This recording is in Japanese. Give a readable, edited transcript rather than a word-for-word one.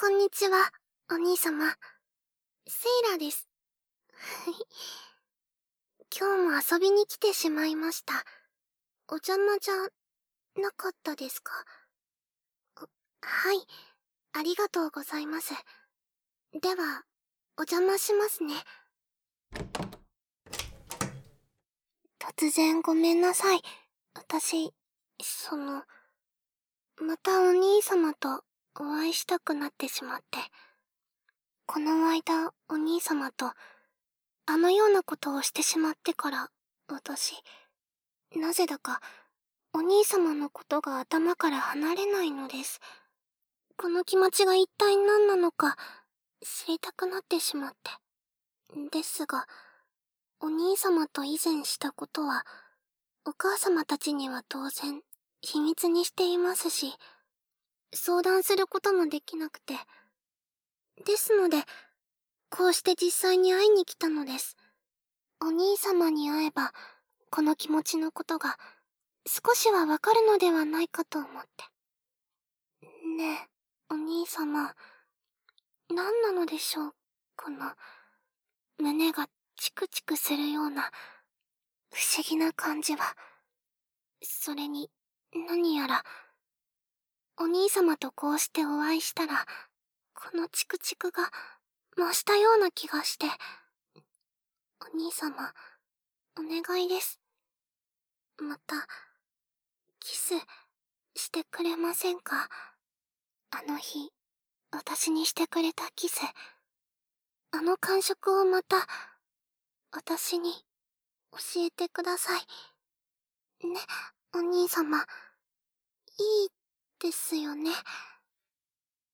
こんにちは、お兄様。セイラです。今日も遊びに来てしまいました。お邪魔じゃなかったですか？はい、ありがとうございます。では、お邪魔しますね。突然ごめんなさい。私、またお兄様とお会いしたくなってしまって。この間、お兄様と、あのようなことをしてしまってから、私、なぜだか、お兄様のことが頭から離れないのです。この気持ちが一体何なのか、知りたくなってしまって。ですが、お兄様と以前したことは、お母様たちには当然、秘密にしていますし、相談することもできなくて。ですので、こうして実際に会いに来たのです。お兄様に会えば、この気持ちのことが、少しはわかるのではないかと思って。ねえ、お兄様、何なのでしょう、この、胸がチクチクするような、不思議な感じは。それに、何やら、お兄様とこうしてお会いしたら、このチクチクが、増したような気がして。お兄様、お願いです。また、キス、してくれませんか？あの日、私にしてくれたキス。あの感触をまた、私に、教えてください。ね、お兄様。いいですよね。